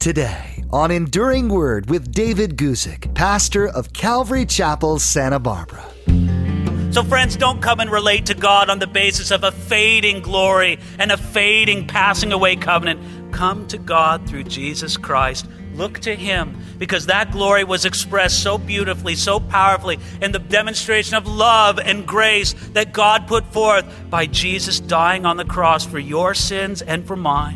Today on Enduring Word with David Guzik, pastor of Calvary Chapel, Santa Barbara. So friends, don't come and relate to God on the basis of a fading glory and a fading, passing away covenant. Come to God through Jesus Christ. Look to Him, because that glory was expressed so beautifully, so powerfully in the demonstration of love and grace that God put forth by Jesus dying on the cross for your sins and for mine.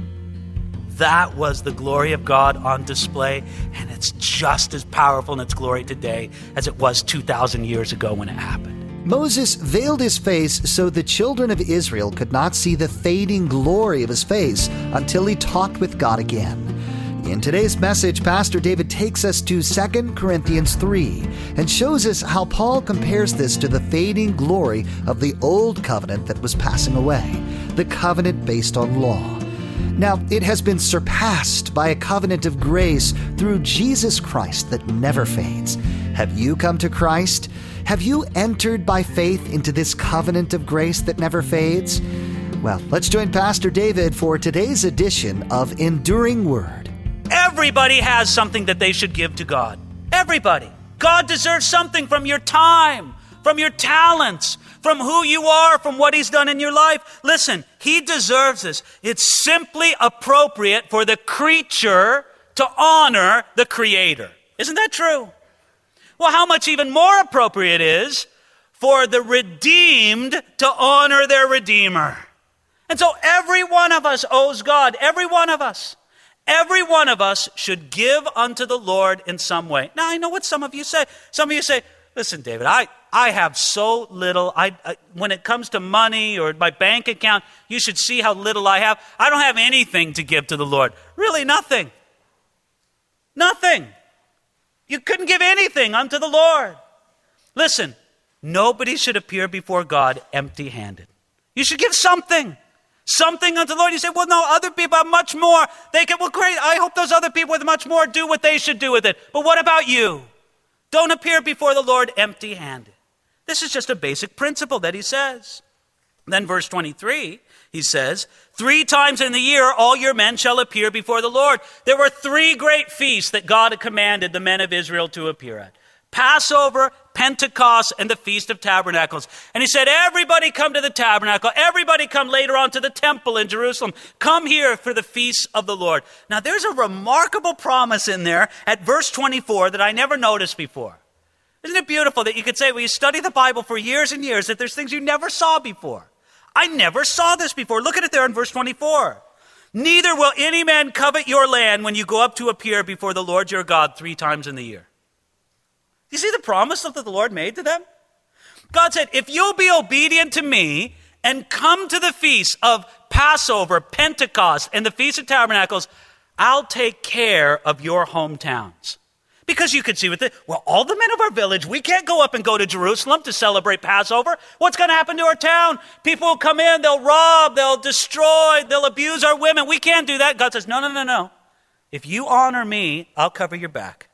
That was the glory of God on display, and it's just as powerful in its glory today as it was 2,000 years ago when it happened. Moses veiled his face so the children of Israel could not see the fading glory of his face until he talked with God again. In today's message, Pastor David takes us to 2 Corinthians 3 and shows us how Paul compares this to the fading glory of the old covenant that was passing away, the covenant based on law. Now, it has been surpassed by a covenant of grace through Jesus Christ that never fades. Have you come to Christ? Have you entered by faith into this covenant of grace that never fades? Well, let's join Pastor David for today's edition of Enduring Word. Everybody has something that they should give to God. Everybody. God deserves something from your time, from your talents, from who you are, from what He's done in your life. Listen, He deserves this. It's simply appropriate for the creature to honor the Creator. Isn't that true? Well, how much even more appropriate is for the redeemed to honor their Redeemer. And so every one of us owes God. Every one of us. Every one of us should give unto the Lord in some way. Now, I know what some of you say. Some of you say, listen, David, I have so little. When it comes to money or my bank account, you should see how little I have. I don't have anything to give to the Lord. Really, nothing. Nothing. You couldn't give anything unto the Lord. Listen, nobody should appear before God empty-handed. You should give something. Something unto the Lord. You say, well, no, other people have much more. They can, well, great. I hope those other people with much more do what they should do with it. But what about you? Don't appear before the Lord empty-handed. This is just a basic principle that He says. Then verse 23, He says, 3 times in the year all your men shall appear before the Lord. There were 3 great feasts that God had commanded the men of Israel to appear at. Passover, Pentecost, and the Feast of Tabernacles. And He said, everybody come to the tabernacle. Everybody come later on to the temple in Jerusalem. Come here for the feasts of the Lord. Now there's a remarkable promise in there at verse 24 that I never noticed before. Isn't it beautiful that you could say, well, you study the Bible for years and years, that there's things you never saw before. I never saw this before. Look at it there in verse 24. Neither will any man covet your land when you go up to appear before the Lord your God 3 times in the year. You see the promise that the Lord made to them? God said, if you'll be obedient to me and come to the feasts of Passover, Pentecost, and the Feast of Tabernacles, I'll take care of your hometowns. Because you could see with it, well, all the men of our village, we can't go up and go to Jerusalem to celebrate Passover. What's going to happen to our town? People will come in, they'll rob, they'll destroy, they'll abuse our women. We can't do that. God says, no. If you honor me, I'll cover your back.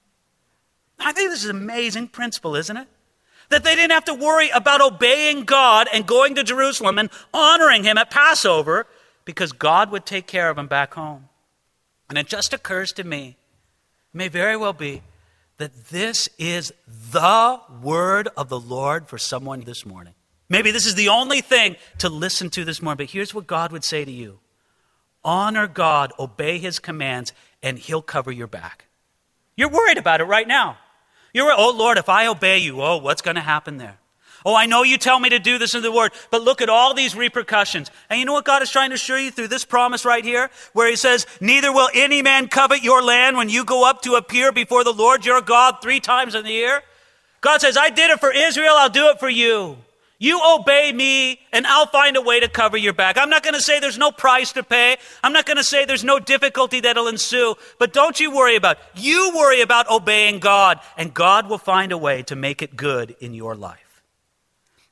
I think this is an amazing principle, isn't it? That they didn't have to worry about obeying God and going to Jerusalem and honoring Him at Passover because God would take care of them back home. And it just occurs to me, it may very well be, that this is the word of the Lord for someone this morning. Maybe this is the only thing to listen to this morning, but here's what God would say to you. Honor God, obey His commands, and He'll cover your back. You're worried about it right now. You're, oh Lord, if I obey you, oh, what's going to happen there? Oh, I know you tell me to do this in the word, but look at all these repercussions. And you know what God is trying to assure you through this promise right here? Where He says, neither will any man covet your land when you go up to appear before the Lord your God 3 times in the year. God says, I did it for Israel, I'll do it for you. You obey me, and I'll find a way to cover your back. I'm not going to say there's no price to pay. I'm not going to say there's no difficulty that'll ensue. But don't you worry about it. You worry about obeying God, and God will find a way to make it good in your life.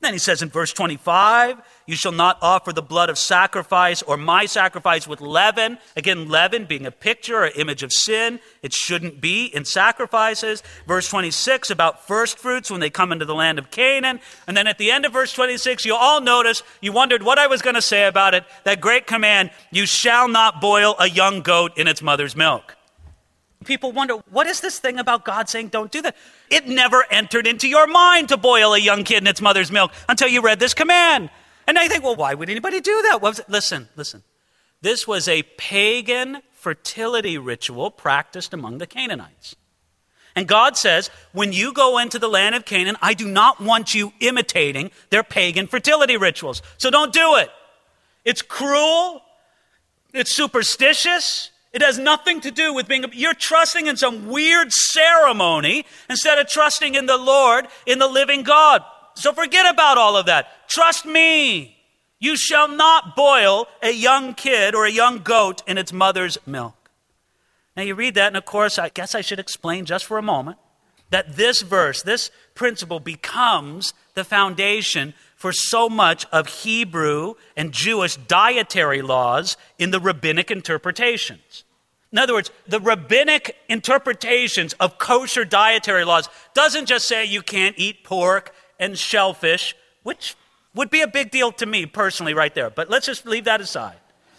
Then he says in verse 25, you shall not offer the blood of sacrifice or my sacrifice with leaven. Again, leaven being a picture or image of sin. It shouldn't be in sacrifices. Verse 26 about first fruits when they come into the land of Canaan. And then at the end of verse 26, you all notice, you wondered what I was going to say about it. That great command, you shall not boil a young goat in its mother's milk. People wonder, what is this thing about God saying don't do that? It never entered into your mind to boil a young kid in its mother's milk until you read this command. And now you think, well, why would anybody do that? Listen. This was a pagan fertility ritual practiced among the Canaanites. And God says, when you go into the land of Canaan, I do not want you imitating their pagan fertility rituals. So don't do it. It's cruel. It's superstitious. It has nothing to do with you're trusting in some weird ceremony instead of trusting in the Lord, in the living God. So forget about all of that. Trust me. You shall not boil a young kid or a young goat in its mother's milk. Now you read that, and of course, I guess I should explain just for a moment that this verse, this principle becomes the foundation for so much of Hebrew and Jewish dietary laws in the rabbinic interpretations. In other words, the rabbinic interpretations of kosher dietary laws doesn't just say you can't eat pork and shellfish, which would be a big deal to me personally right there, but let's just leave that aside.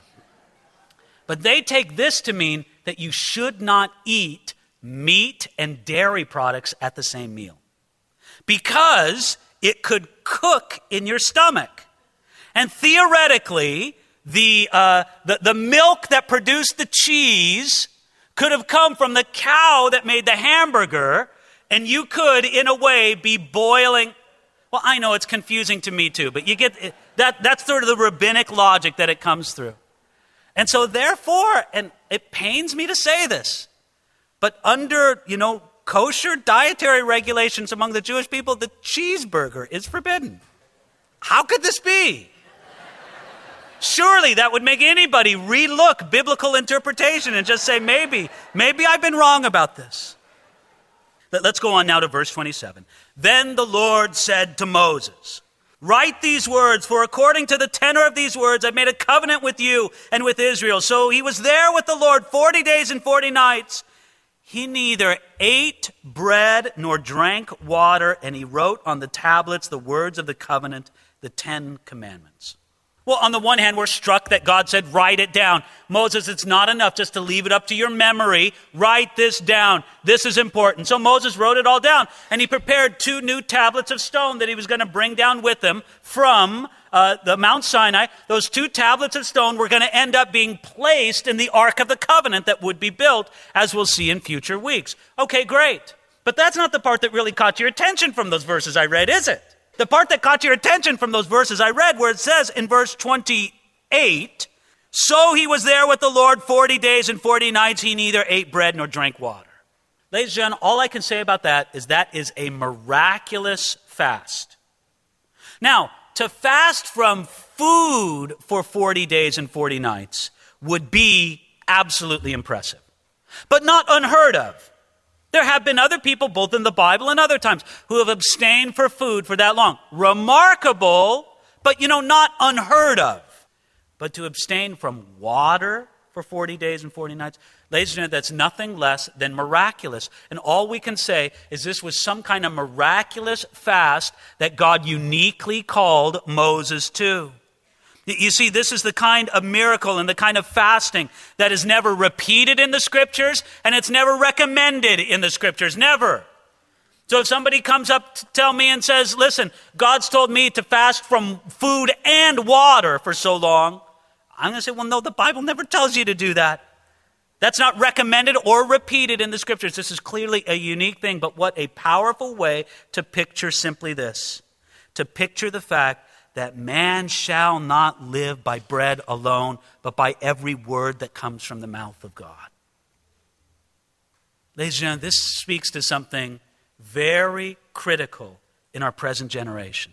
But they take this to mean that you should not eat meat and dairy products at the same meal because it could cook in your stomach. And theoretically, the milk that produced the cheese could have come from the cow that made the hamburger, and you could, in a way, be boiling. Well, I know it's confusing to me too, but you get that. That's sort of the rabbinic logic that it comes through. And so therefore, and it pains me to say this, but under, kosher dietary regulations among the Jewish people, the cheeseburger is forbidden. How could this be? Surely that would make anybody relook biblical interpretation and just say, maybe I've been wrong about this. Let's go on now to verse 27. Then the Lord said to Moses, write these words, for according to the tenor of these words, I've made a covenant with you and with Israel. So he was there with the Lord 40 days and 40 nights. He neither ate bread nor drank water, and he wrote on the tablets the words of the covenant, the 10 commandments. Well, on the one hand, we're struck that God said, write it down. Moses, it's not enough just to leave it up to your memory. Write this down. This is important. So Moses wrote it all down, and he prepared 2 new tablets of stone that he was going to bring down with him from the Mount Sinai. Those 2 tablets of stone were going to end up being placed in the Ark of the Covenant that would be built, as we'll see in future weeks. Okay, great. But that's not the part that really caught your attention from those verses I read, is it? The part that caught your attention from those verses I read, where it says in verse 28, so he was there with the Lord 40 days and 40 nights. He neither ate bread nor drank water. Ladies and gentlemen, all I can say about that is a miraculous fast. Now, to fast from food for 40 days and 40 nights would be absolutely impressive, but not unheard of. There have been other people, both in the Bible and other times, who have abstained for food for that long. Remarkable, but not unheard of. But to abstain from water for 40 days and 40 nights, ladies and gentlemen, that's nothing less than miraculous. And all we can say is this was some kind of miraculous fast that God uniquely called Moses to. You see, this is the kind of miracle and the kind of fasting that is never repeated in the scriptures, and it's never recommended in the scriptures, never. So if somebody comes up to tell me and says, listen, God's told me to fast from food and water for so long, I'm going to say, well, no, the Bible never tells you to do that. That's not recommended or repeated in the scriptures. This is clearly a unique thing, but what a powerful way to picture simply this, to picture the fact that man shall not live by bread alone, but by every word that comes from the mouth of God. Ladies and gentlemen, this speaks to something very critical in our present generation.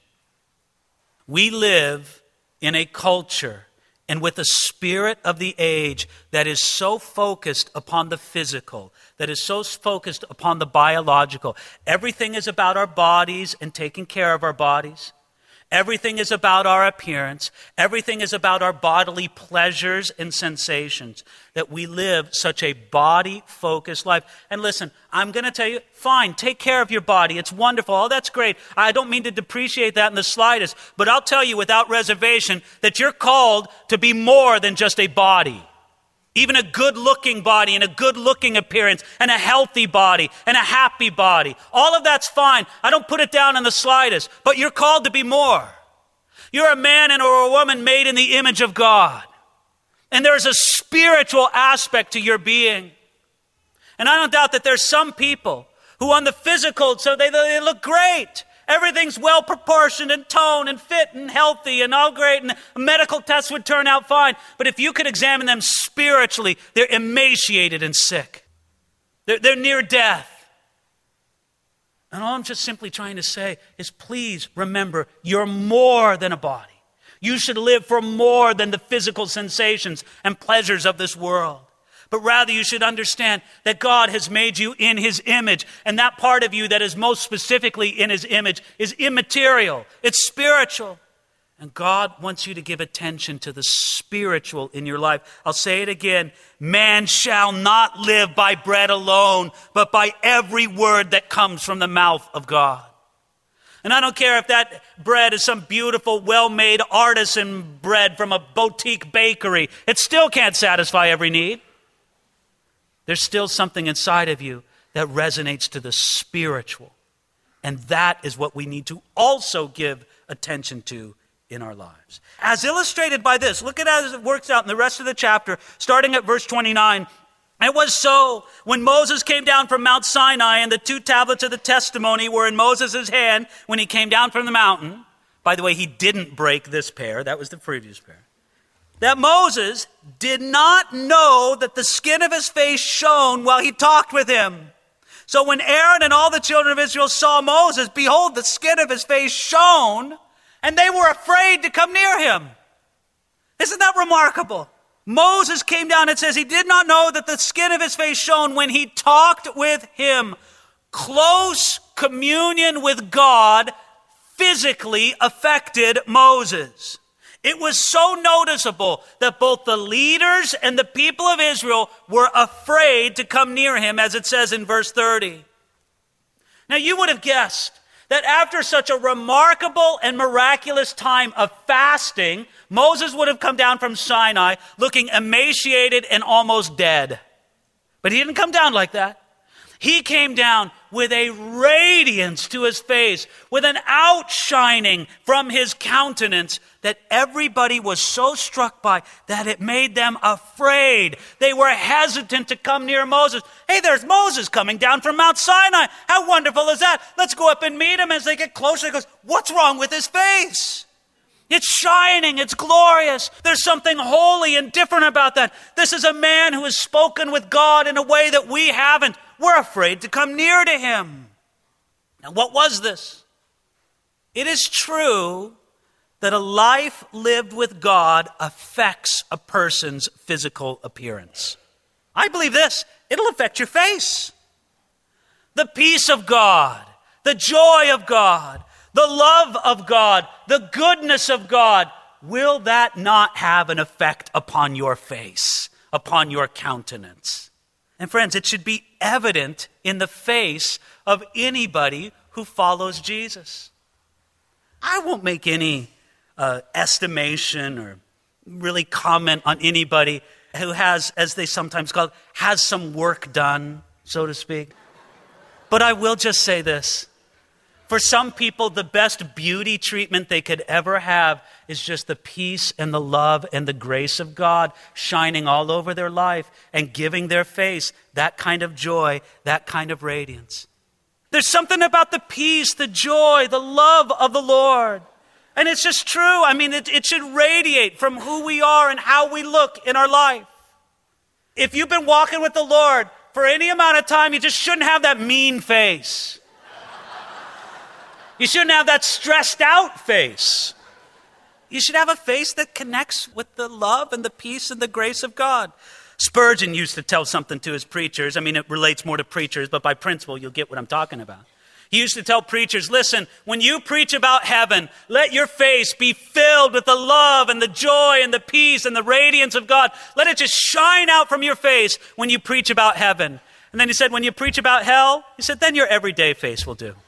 We live in a culture and with a spirit of the age that is so focused upon the physical, that is so focused upon the biological. Everything is about our bodies and taking care of our bodies. Everything is about our appearance. Everything is about our bodily pleasures and sensations, that we live such a body-focused life. And listen, I'm going to tell you, fine, take care of your body. It's wonderful. Oh, that's great. I don't mean to depreciate that in the slightest, but I'll tell you without reservation that you're called to be more than just a body. Even a good-looking body and a good-looking appearance and a healthy body and a happy body. All of that's fine. I don't put it down in the slightest, but you're called to be more. You're a man and or a woman made in the image of God. And there's a spiritual aspect to your being. And I don't doubt that there's some people who on the physical, so they look great. Everything's well proportioned and toned and fit and healthy and all great, and medical tests would turn out fine. But if you could examine them spiritually, they're emaciated and sick. They're near death. And all I'm just simply trying to say is, please remember, you're more than a body. You should live for more than the physical sensations and pleasures of this world. But rather you should understand that God has made you in his image. And that part of you that is most specifically in his image is immaterial. It's spiritual. And God wants you to give attention to the spiritual in your life. I'll say it again. Man shall not live by bread alone, but by every word that comes from the mouth of God. And I don't care if that bread is some beautiful, well-made artisan bread from a boutique bakery. It still can't satisfy every need. There's still something inside of you that resonates to the spiritual. And that is what we need to also give attention to in our lives. As illustrated by this, look at how it works out in the rest of the chapter, starting at verse 29. It was so when Moses came down from Mount Sinai and the 2 tablets of the testimony were in Moses' hand when he came down from the mountain. By the way, he didn't break this pair. That was the previous pair. That Moses did not know that the skin of his face shone while he talked with him. So when Aaron and all the children of Israel saw Moses, behold, the skin of his face shone, and they were afraid to come near him. Isn't that remarkable? Moses came down and says he did not know that the skin of his face shone when he talked with him. Close communion with God physically affected Moses. It was so noticeable that both the leaders and the people of Israel were afraid to come near him, as it says in verse 30. Now you would have guessed that after such a remarkable and miraculous time of fasting, Moses would have come down from Sinai looking emaciated and almost dead. But he didn't come down like that. He came down with a radiance to his face, with an outshining from his countenance that everybody was so struck by that it made them afraid. They were hesitant to come near Moses. Hey, there's Moses coming down from Mount Sinai. How wonderful is that? Let's go up and meet him. As they get closer, he goes, what's wrong with his face? It's shining. It's glorious. There's something holy and different about that. This is a man who has spoken with God in a way that we haven't. We're afraid to come near to him. Now, what was this? It is true that a life lived with God affects a person's physical appearance. I believe this. It'll affect your face. The peace of God, the joy of God, the love of God, the goodness of God, will that not have an effect upon your face, upon your countenance? And friends, it should be evident in the face of anybody who follows Jesus. I won't make any estimation or really comment on anybody who has, as they sometimes call it, has some work done, so to speak. But I will just say this. For some people, the best beauty treatment they could ever have is just the peace and the love and the grace of God shining all over their life and giving their face that kind of joy, that kind of radiance. There's something about the peace, the joy, the love of the Lord. And it's just true. I mean, it should radiate from who we are and how we look in our life. If you've been walking with the Lord for any amount of time, you just shouldn't have that mean face. You shouldn't have that stressed out face. You should have a face that connects with the love and the peace and the grace of God. Spurgeon used to tell something to his preachers. I mean, it relates more to preachers, but by principle, you'll get what I'm talking about. He used to tell preachers, listen, when you preach about heaven, let your face be filled with the love and the joy and the peace and the radiance of God. Let it just shine out from your face when you preach about heaven. And then he said, when you preach about hell, he said, then your everyday face will do.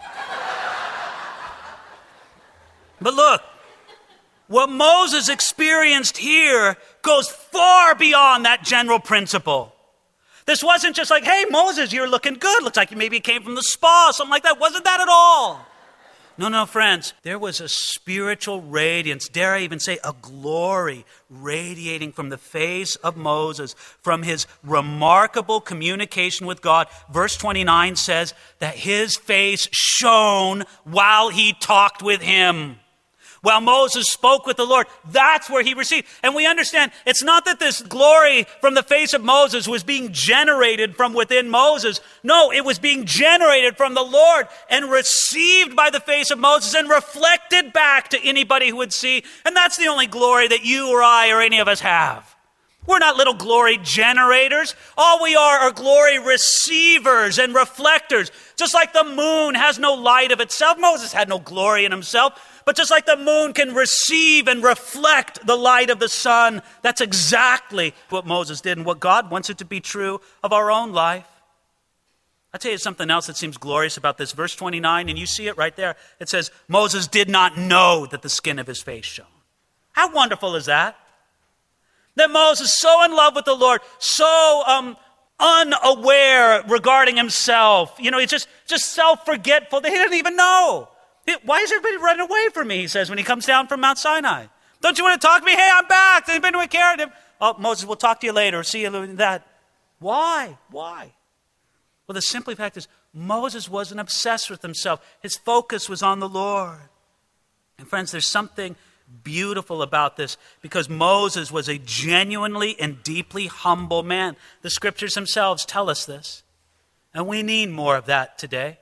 But look, what Moses experienced here goes far beyond that general principle. This wasn't just like, hey, Moses, you're looking good. Looks like you maybe came from the spa, something like that. Wasn't that at all. No, friends. There was a spiritual radiance, dare I even say a glory, radiating from the face of Moses, from his remarkable communication with God. Verse 29 says that his face shone while he talked with him. While Moses spoke with the Lord, that's where he received. And we understand, it's not that this glory from the face of Moses was being generated from within Moses. No, it was being generated from the Lord and received by the face of Moses and reflected back to anybody who would see. And that's the only glory that you or I or any of us have. We're not little glory generators. All we are glory receivers and reflectors. Just like the moon has no light of itself. Moses had no glory in himself. But just like the moon can receive and reflect the light of the sun, that's exactly what Moses did and what God wants it to be true of our own life. I'll tell you something else that seems glorious about this. Verse 29, and you see it right there. It says, Moses did not know that the skin of his face shone. How wonderful is that? That Moses, so in love with the Lord, so unaware regarding himself. You know, he's just self-forgetful that he didn't even know. Why is everybody running away from me, he says, when he comes down from Mount Sinai? Don't you want to talk to me? Hey, I'm back. They've been doing care of him. Oh, Moses, we'll talk to you later. See you later. That. Why? Well, the simple fact is, Moses wasn't obsessed with himself. His focus was on the Lord. And friends, there's something beautiful about this because Moses was a genuinely and deeply humble man. The scriptures themselves tell us this. And we need more of that today.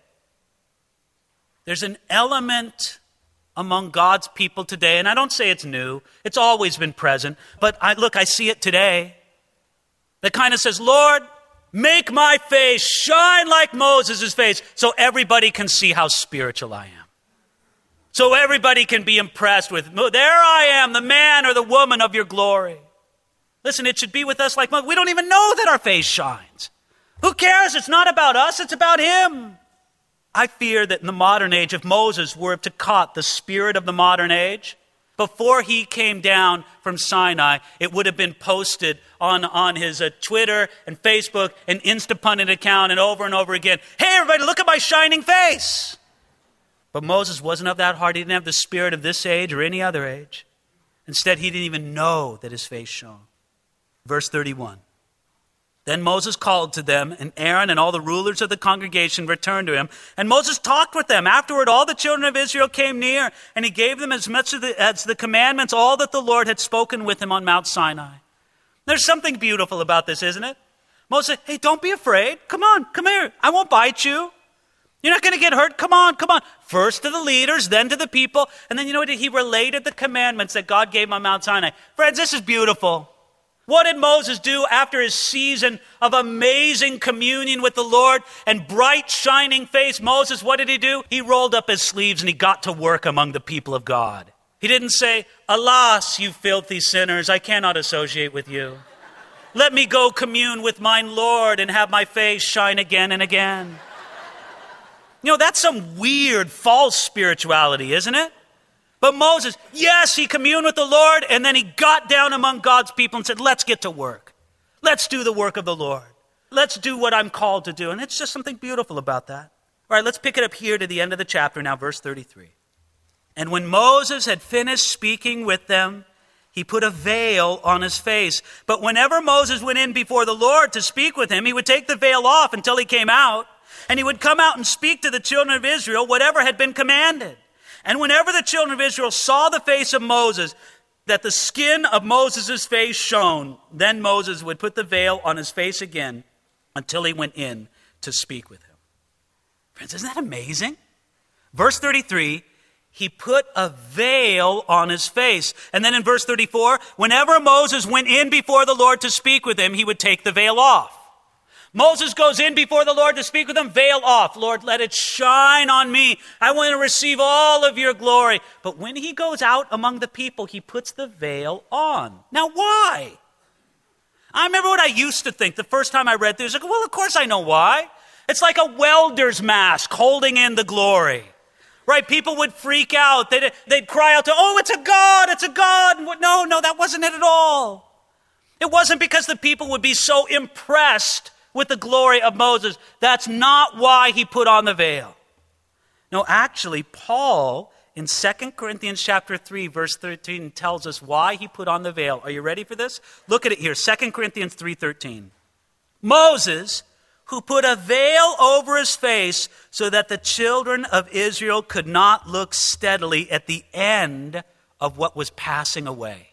There's an element among God's people today, and I don't say it's new. It's always been present. But I see it today. That kind of says, Lord, make my face shine like Moses' face so everybody can see how spiritual I am. So everybody can be impressed with, there I am, the man or the woman of your glory. Listen, it should be with us like Moses. We don't even know that our face shines. Who cares? It's not about us. It's about him. I fear that in the modern age, if Moses were to caught the spirit of the modern age, before he came down from Sinai, it would have been posted on his Twitter and Facebook and Instapundit account and over again. Hey, everybody, look at my shining face. But Moses wasn't of that heart. He didn't have the spirit of this age or any other age. Instead, he didn't even know that his face shone. Verse 31. Then Moses called to them, and Aaron and all the rulers of the congregation returned to him. And Moses talked with them. Afterward, all the children of Israel came near, and he gave them as much as the commandments, all that the Lord had spoken with him on Mount Sinai. There's something beautiful about this, isn't it? Moses said, hey, don't be afraid. Come on, come here. I won't bite you. You're not going to get hurt. Come on. First to the leaders, then to the people. And then you know what? He related the commandments that God gave him on Mount Sinai. Friends, this is beautiful. What did Moses do after his season of amazing communion with the Lord and bright shining face? Moses, what did he do? He rolled up his sleeves and he got to work among the people of God. He didn't say, alas, you filthy sinners, I cannot associate with you. Let me go commune with mine Lord and have my face shine again and again. You know, that's some weird false spirituality, isn't it? But Moses, yes, he communed with the Lord, and then he got down among God's people and said, let's get to work. Let's do the work of the Lord. Let's do what I'm called to do. And it's just something beautiful about that. All right, let's pick it up here to the end of the chapter now, verse 33. And when Moses had finished speaking with them, he put a veil on his face. But whenever Moses went in before the Lord to speak with him, he would take the veil off until he came out, and he would come out and speak to the children of Israel whatever had been commanded. And whenever the children of Israel saw the face of Moses, that the skin of Moses' face shone, then Moses would put the veil on his face again until he went in to speak with him. Friends, isn't that amazing? Verse 33, he put a veil on his face. And then in verse 34, whenever Moses went in before the Lord to speak with him, he would take the veil off. Moses goes in before the Lord to speak with him, veil off. Lord, let it shine on me. I want to receive all of your glory. But when he goes out among the people, he puts the veil on. Now, why? I remember what I used to think the first time I read this. Like, well, of course I know why. It's like a welder's mask holding in the glory. Right? People would freak out. They'd cry out to, oh, it's a God, it's a God. No, that wasn't it at all. It wasn't because the people would be so impressed with the glory of Moses. That's not why he put on the veil. No, actually, Paul in 2 Corinthians chapter 3, verse 13 tells us why he put on the veil. Are you ready for this? Look at it here, 2 Corinthians 3:13. Moses, who put a veil over his face so that the children of Israel could not look steadily at the end of what was passing away.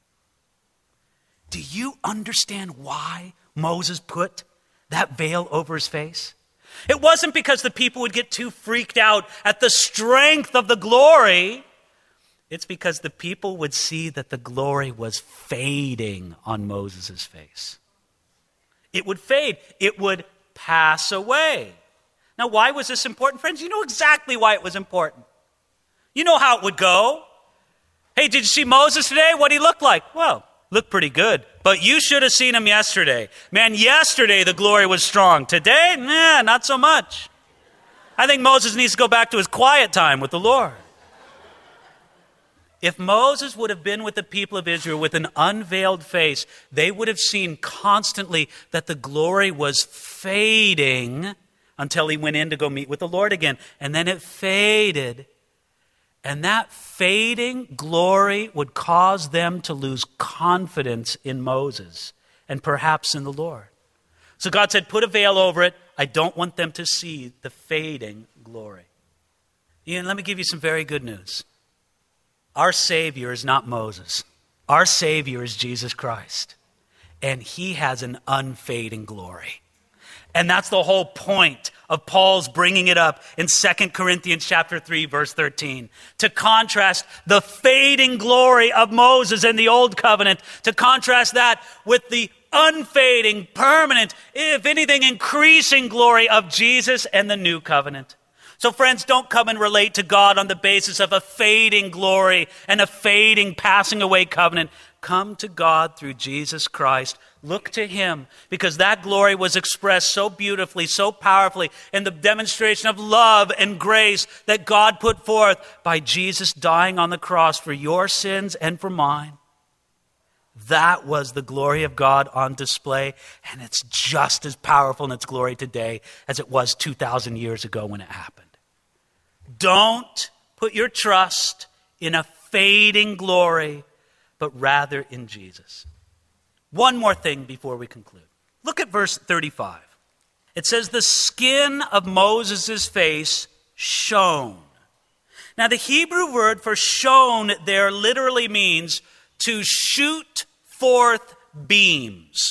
Do you understand why Moses put that veil over his face? It wasn't because the people would get too freaked out at the strength of the glory. It's because the people would see that the glory was fading on Moses' face. It would fade. It would pass away. Now, why was this important, friends? You know exactly why it was important. You know how it would go. Hey, did you see Moses today? What'd he look like? Well, looked pretty good. But you should have seen him yesterday. Man, yesterday the glory was strong. Today, not so much. I think Moses needs to go back to his quiet time with the Lord. If Moses would have been with the people of Israel with an unveiled face, they would have seen constantly that the glory was fading until he went in to go meet with the Lord again. And then it faded. And that fading glory would cause them to lose confidence in Moses and perhaps in the Lord. So God said, put a veil over it. I don't want them to see the fading glory. Ian, let me give you some very good news. Our Savior is not Moses. Our Savior is Jesus Christ. And he has an unfading glory. And that's the whole point of Paul's bringing it up in 2 Corinthians chapter 3, verse 13. To contrast the fading glory of Moses in the old covenant, to contrast that with the unfading, permanent, if anything, increasing glory of Jesus and the new covenant. So friends, don't come and relate to God on the basis of a fading glory and a fading, passing away covenant. Come to God through Jesus Christ. Look to him, because that glory was expressed so beautifully, so powerfully in the demonstration of love and grace that God put forth by Jesus dying on the cross for your sins and for mine. That was the glory of God on display, and it's just as powerful in its glory today as it was 2,000 years ago when it happened. Don't put your trust in a fading glory, but rather in Jesus. One more thing before we conclude. Look at verse 35. It says, the skin of Moses' face shone. Now, the Hebrew word for shone there literally means to shoot forth beams.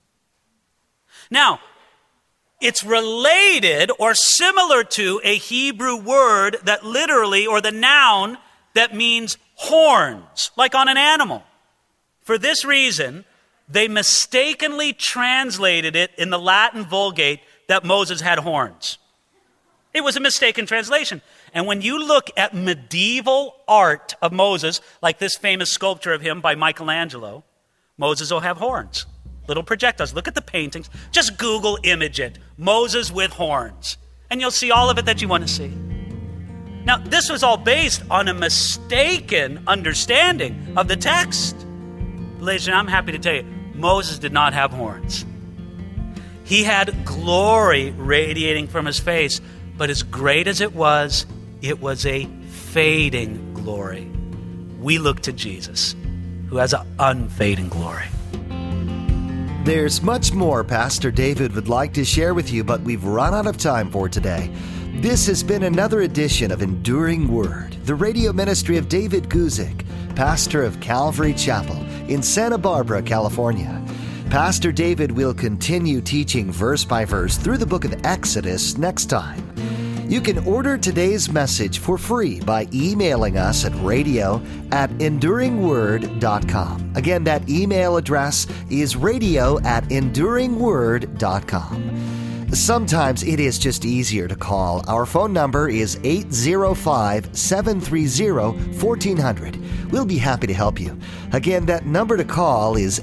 Now, it's related or similar to a Hebrew word that literally, or the noun that means horns, like on an animal. For this reason, they mistakenly translated it in the Latin Vulgate that Moses had horns. It was a mistaken translation. And when you look at medieval art of Moses, like this famous sculpture of him by Michelangelo, Moses will have horns, little projectiles. Look at the paintings. Just Google image it, Moses with horns, and you'll see all of it that you want to see. Now, this was all based on a mistaken understanding of the text. Ladies and gentlemen, I'm happy to tell you, Moses did not have horns. He had glory radiating from his face, but as great as it was a fading glory. We look to Jesus, who has an unfading glory. There's much more Pastor David would like to share with you, but we've run out of time for today. This has been another edition of Enduring Word, the radio ministry of David Guzik, pastor of Calvary Chapel in Santa Barbara, California. Pastor David will continue teaching verse by verse through the book of Exodus next time. You can order today's message for free by emailing us at radio@enduringword.com. Again, that email address is radio@enduringword.com. Sometimes it is just easier to call. Our phone number is 805-730-1400. We'll be happy to help you. Again, that number to call is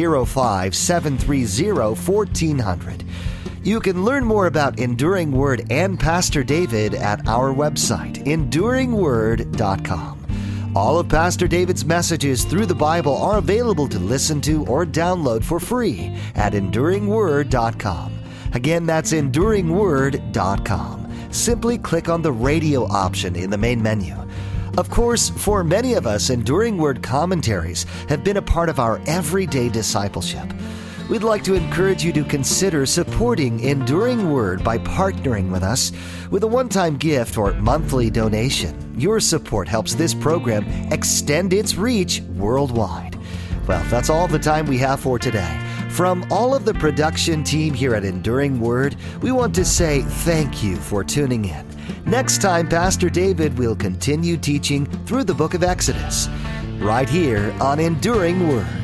805-730-1400. You can learn more about Enduring Word and Pastor David at our website, enduringword.com. All of Pastor David's messages through the Bible are available to listen to or download for free at enduringword.com. Again, that's enduringword.com. Simply click on the radio option in the main menu. Of course, for many of us, Enduring Word commentaries have been a part of our everyday discipleship. We'd like to encourage you to consider supporting Enduring Word by partnering with us with a one-time gift or monthly donation. Your support helps this program extend its reach worldwide. Well, that's all the time we have for today. From all of the production team here at Enduring Word, we want to say thank you for tuning in. Next time, Pastor David will continue teaching through the book of Exodus, right here on Enduring Word.